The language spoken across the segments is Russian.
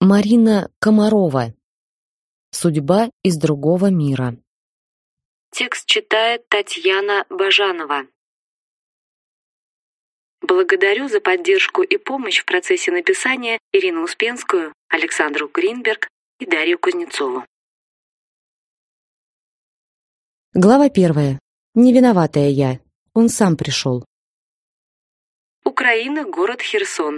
Марина Комарова. Судьба из другого мира. Текст читает Татьяна Бажанова. Благодарю за поддержку и помощь в процессе написания Ирину Успенскую, Александру Гринберг и Дарью Кузнецову. Глава 1. Не виноватая я. Он сам пришел. Украина, город Херсон.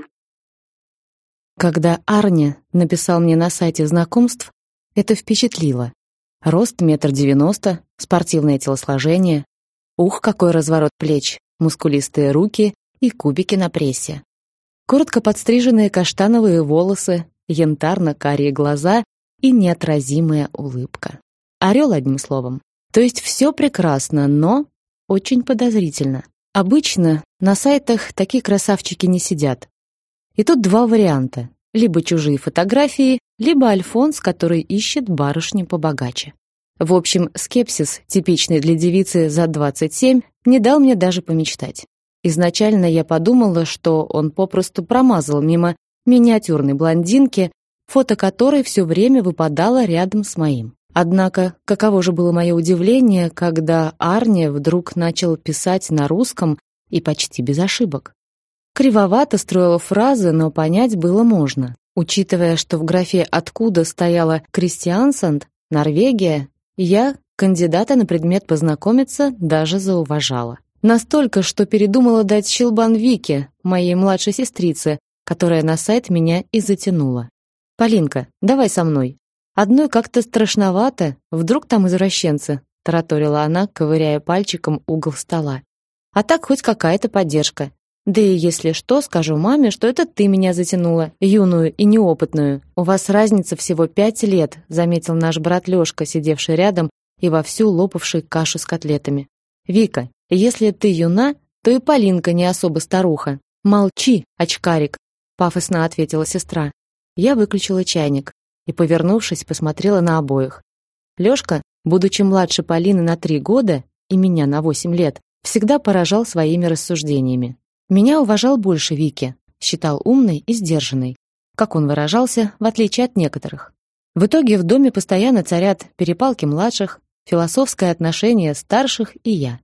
Когда Арня написал мне на сайте знакомств, это впечатлило. Рост 1,90 м, спортивное телосложение. Ух, какой разворот плеч, мускулистые руки и кубики на прессе. Коротко подстриженные каштановые волосы, янтарно-карие глаза и неотразимая улыбка. Орел, одним словом. То есть все прекрасно, но очень подозрительно. Обычно на сайтах такие красавчики не сидят. И тут два варианта. Либо чужие фотографии, либо альфонс, который ищет барышню побогаче. В общем, скепсис, типичный для девицы за 27, не дал мне даже помечтать. Изначально я подумала, что он попросту промазал мимо миниатюрной блондинки, фото которой все время выпадало рядом с моим. Однако, каково же было мое удивление, когда Арня вдруг начал писать на русском и почти без ошибок. Кривовато строила фразы, но понять было можно. Учитывая, что в графе «Откуда» стояла «Кристиансанд», Норвегия, я кандидата на предмет познакомиться даже зауважала. Настолько, что передумала дать щелбан Вике, моей младшей сестрице, которая на сайт меня и затянула. «Полинка, давай со мной. Одной как-то страшновато, вдруг там извращенцы», тараторила она, ковыряя пальчиком угол стола. «А так хоть какая-то поддержка. Да и если что, скажу маме, что это ты меня затянула, юную и неопытную. У вас разница всего 5 лет», заметил наш брат Лёшка, сидевший рядом и вовсю лопавший кашу с котлетами. «Вика, если ты юна, то и Полинка не особо старуха». «Молчи, очкарик», пафосно ответила сестра. Я выключила чайник и, повернувшись, посмотрела на обоих. Лёшка, будучи младше Полины на 3 года и меня на 8 лет, всегда поражал своими рассуждениями. Меня уважал больше Вики, считал умной и сдержанной, как он выражался, в отличие от некоторых. В итоге в доме постоянно царят перепалки младших, философское отношение старших и я.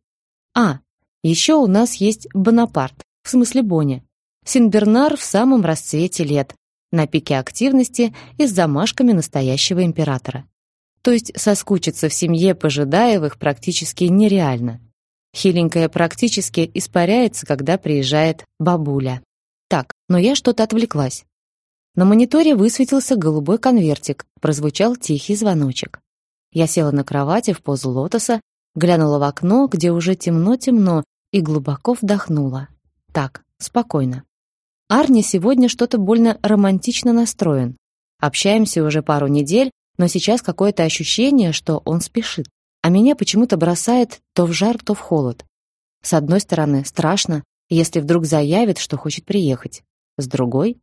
Еще у нас есть Бонапарт, в смысле Боня. Синбернар в самом расцвете лет, на пике активности и с замашками настоящего императора. То есть соскучиться в семье Пожидаевых практически нереально. Хиленькая практически испаряется, когда приезжает бабуля. Так, но я что-то отвлеклась. На мониторе высветился голубой конвертик, прозвучал тихий звоночек. Я села на кровати в позу лотоса, глянула в окно, где уже темно-темно, и глубоко вдохнула. Так, спокойно. Арни сегодня что-то больно романтично настроен. Общаемся уже пару недель, но сейчас какое-то ощущение, что он спешит. А меня почему-то бросает то в жар, то в холод. С одной стороны, страшно, если вдруг заявит, что хочет приехать. С другой,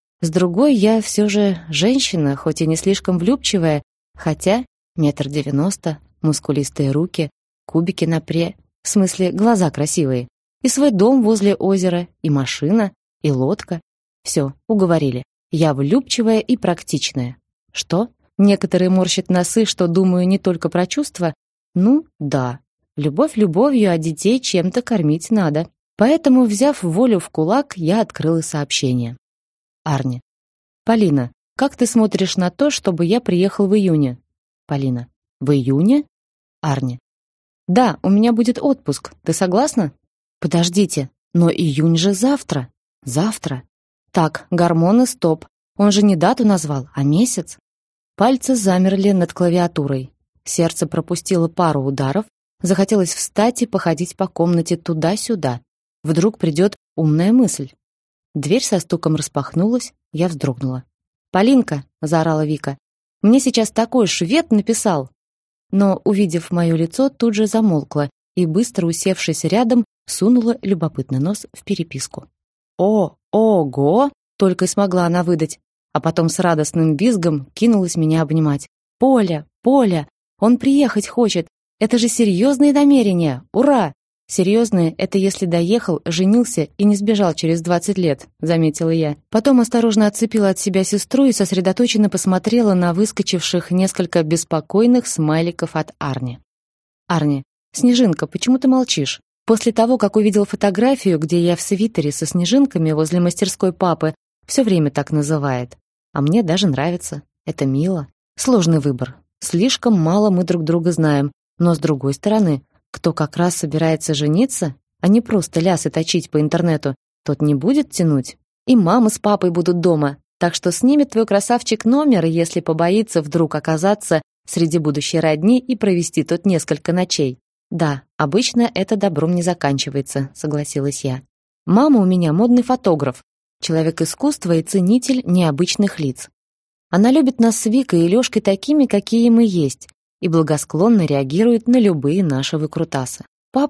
я все же женщина, хоть и не слишком влюбчивая, хотя 1,90 м, мускулистые руки, кубики на в смысле, глаза красивые, и свой дом возле озера, и машина, и лодка. Все, уговорили. Я влюбчивая и практичная. Что? Некоторые морщат носы, что думаю не только про чувства. Ну, да. Любовь любовью, а детей чем-то кормить надо. Поэтому, взяв волю в кулак, я открыла сообщение. Арни. Полина, как ты смотришь на то, чтобы я приехал в июне? Полина. В июне? Арни. Да, у меня будет отпуск. Ты согласна? Подождите, но июнь же завтра. Завтра. Так, гормоны, стоп. Он же не дату назвал, а месяц. Пальцы замерли над клавиатурой. Сердце пропустило пару ударов, захотелось встать и походить по комнате туда-сюда. Вдруг придет умная мысль. Дверь со стуком распахнулась, я вздрогнула. «Полинка!» — заорала Вика. «Мне сейчас такой швед написал!» Но, увидев мое лицо, тут же замолкла и, быстро усевшись рядом, сунула любопытный нос в переписку. «Ого!» — только и смогла она выдать, а потом с радостным визгом кинулась меня обнимать. «Поля! Поля! Он приехать хочет! Это же серьезные намерения! Ура!» Серьезное — это если доехал, женился и не сбежал через 20 лет, заметила я. Потом осторожно отцепила от себя сестру и сосредоточенно посмотрела на выскочивших несколько беспокойных смайликов от Арни. Арни, Снежинка, почему ты молчишь? После того, как увидел фотографию, где я в свитере со снежинками возле мастерской папы, все время так называет. А мне даже нравится. Это мило. Сложный выбор. Слишком мало мы друг друга знаем. Но с другой стороны, кто как раз собирается жениться, а не просто лясы точить по интернету, тот не будет тянуть. И мама с папой будут дома, так что снимет твой красавчик номер, если побоится вдруг оказаться среди будущей родни и провести тут несколько ночей. Да, обычно это добром не заканчивается, согласилась я. Мама у меня модный фотограф, человек искусства и ценитель необычных лиц. Она любит нас с Викой и Лёшкой такими, какие мы есть, и благосклонно реагирует на любые наши выкрутасы.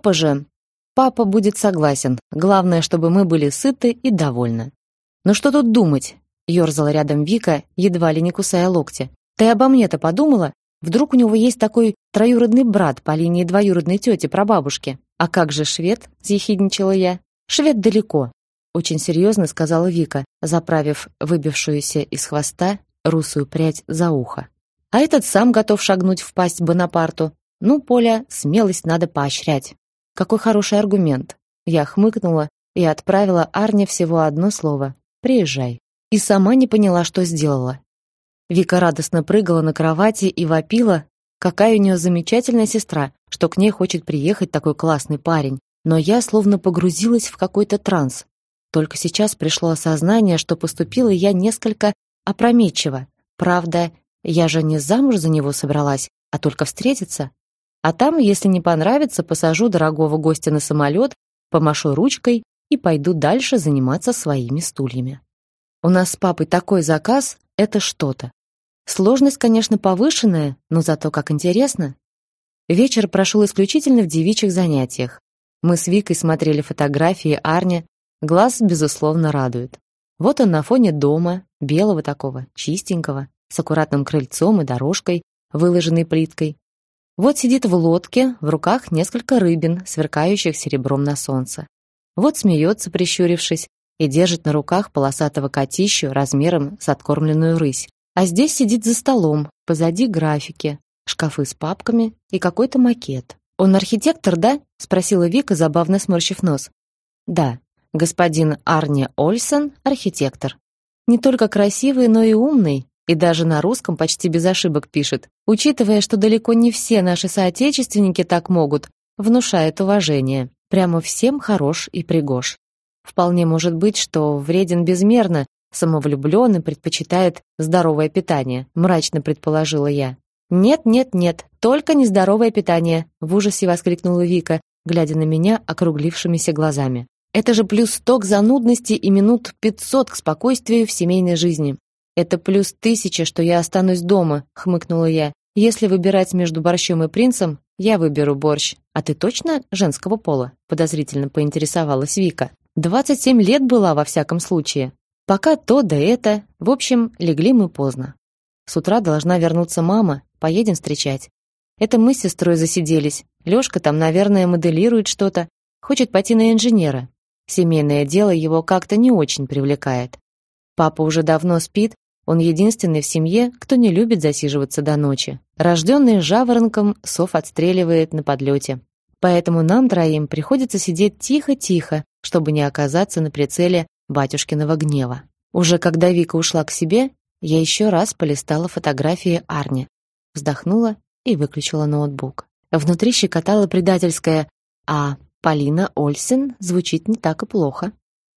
Папа будет согласен. Главное, чтобы мы были сыты и довольны. Ну что тут думать? Ёрзала рядом Вика, едва ли не кусая локти. Ты обо мне-то подумала? Вдруг у него есть такой троюродный брат по линии двоюродной тети прабабушки? А как же швед? Съехидничала я. Швед далеко. Очень серьезно сказала Вика, заправив выбившуюся из хвоста русую прядь за ухо. А этот сам готов шагнуть в пасть Бонапарту. Ну, Поля, смелость надо поощрять. Какой хороший аргумент. Я хмыкнула и отправила Арне всего одно слово: приезжай. И сама не поняла, что сделала. Вика радостно прыгала на кровати и вопила, какая у нее замечательная сестра, что к ней хочет приехать такой классный парень. Но я словно погрузилась в какой-то транс. Только сейчас пришло осознание, что поступила я несколько опрометчиво. Правда, я же не замуж за него собралась, а только встретиться. А там, если не понравится, посажу дорогого гостя на самолет, помашу ручкой и пойду дальше заниматься своими стульями. У нас с папой такой заказ — это что-то. Сложность, конечно, повышенная, но зато как интересно. Вечер прошел исключительно в девичьих занятиях. Мы с Викой смотрели фотографии Арни. Глаз, безусловно, радует. Вот он на фоне дома, белого такого, чистенького, с аккуратным крыльцом и дорожкой, выложенной плиткой. Вот сидит в лодке, в руках несколько рыбин, сверкающих серебром на солнце. Вот смеется, прищурившись, и держит на руках полосатого котищу размером с откормленную рысь. А здесь сидит за столом, позади графики, шкафы с папками и какой-то макет. «Он архитектор, да?» — спросила Вика, забавно сморщив нос. «Да, господин Арни Ольсен — архитектор. Не только красивый, но и умный, и даже на русском почти без ошибок пишет. Учитывая, что далеко не все наши соотечественники так могут, внушает уважение. Прямо всем хорош и пригож. Вполне может быть, что вреден безмерно, самовлюблен и предпочитает здоровое питание», — мрачно предположила я. «Нет, нет, нет, только нездоровое питание», — в ужасе воскликнула Вика, глядя на меня округлившимися глазами. «Это же плюс 100 к занудности и минут 500 к спокойствию в семейной жизни». «Это плюс 1000, что я останусь дома», — хмыкнула я. «Если выбирать между борщом и принцем, я выберу борщ. А ты точно женского пола?» — подозрительно поинтересовалась Вика. 27 лет была во всяком случае. Пока то да это. В общем, легли мы поздно. С утра должна вернуться мама, поедем встречать. Это мы с сестрой засиделись. Лёшка там, наверное, моделирует что-то. Хочет пойти на инженера. Семейное дело его как-то не очень привлекает. Папа уже давно спит, он единственный в семье, кто не любит засиживаться до ночи. Рожденный жаворонком, сов отстреливает на подлете. Поэтому нам троим приходится сидеть тихо-тихо, чтобы не оказаться на прицеле батюшкиного гнева. Уже когда Вика ушла к себе, я еще раз полистала фотографии Арни, вздохнула и выключила ноутбук. Внутри щекотало предательское «А Полина Ольсен звучит не так и плохо».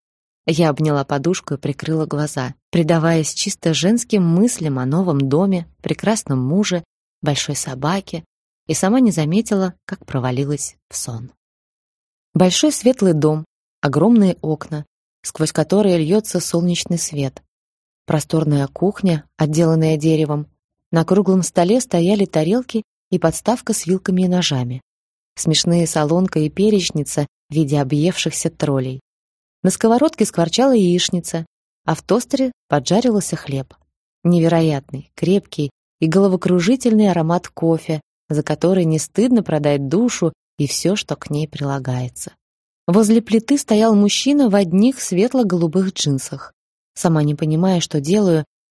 Я обняла подушку и прикрыла глаза, предаваясь чисто женским мыслям о новом доме, прекрасном муже, большой собаке, и сама не заметила, как провалилась в сон. Большой светлый дом, огромные окна, сквозь которые льется солнечный свет. Просторная кухня, отделанная деревом. На круглом столе стояли тарелки и подставка с вилками и ножами. Смешные солонка и перечница в виде объевшихся троллей. На сковородке скворчала яичница, а в тостере поджаривался хлеб. Невероятный, крепкий и головокружительный аромат кофе, за который не стыдно продать душу и все, что к ней прилагается. Возле плиты стоял мужчина в одних светло-голубых джинсах. Сама не понимая, что делаю,